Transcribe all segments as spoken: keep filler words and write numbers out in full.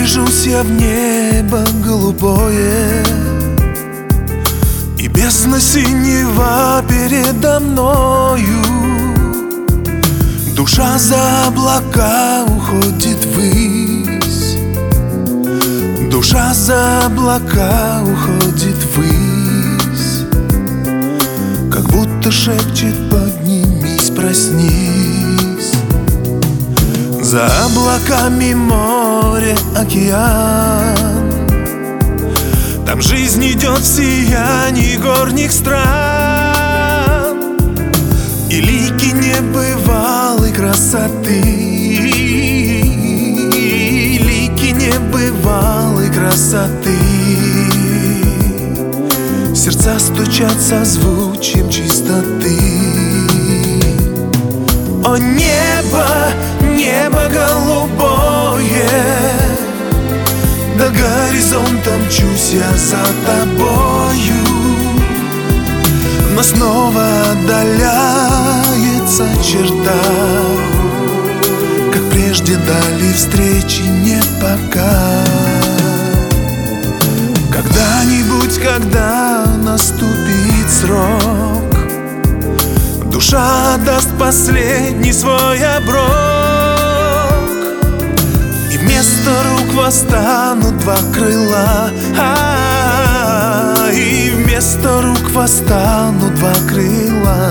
Движусь я в небо голубое, и бездна синева передо мною. Душа за облака уходит ввысь, душа за облака уходит ввысь, как будто шепчет: поднимись, проснись. За облаками море, океан, там жизнь идет в сиянии горних стран, и лики небывалой красоты, лики небывалой красоты. Сердца стучат созвучием чистоты. О небо, небо голубое, до горизонта мчусь я за тобою, но снова отдаляется черта, как прежде дали встречи нет пока. Когда-нибудь, когда наступит срок, душа даст последний свой оброк, и вместо рук восстанут два крыла, а, и вместо рук восстанут два крыла,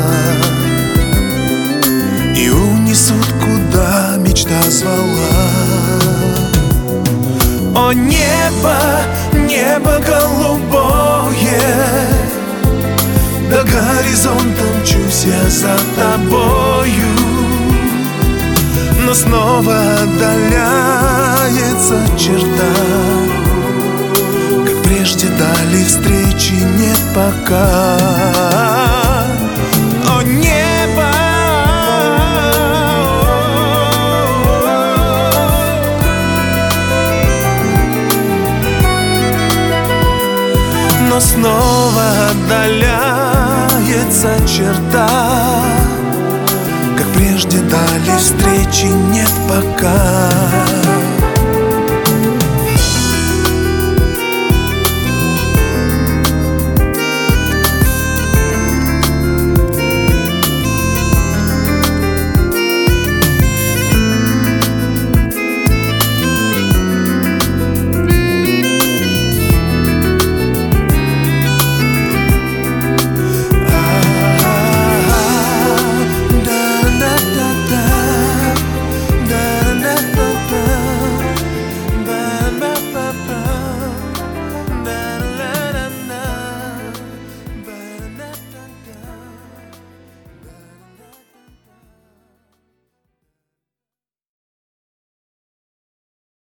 и унесут, куда мечта звала. О небо, небо голубое, до горизонта мчусь я за тобою, но снова отдаляется черта, как прежде дали встречи нет пока. О небо, но снова отдаляется черта, как прежде дали встречи нет пока.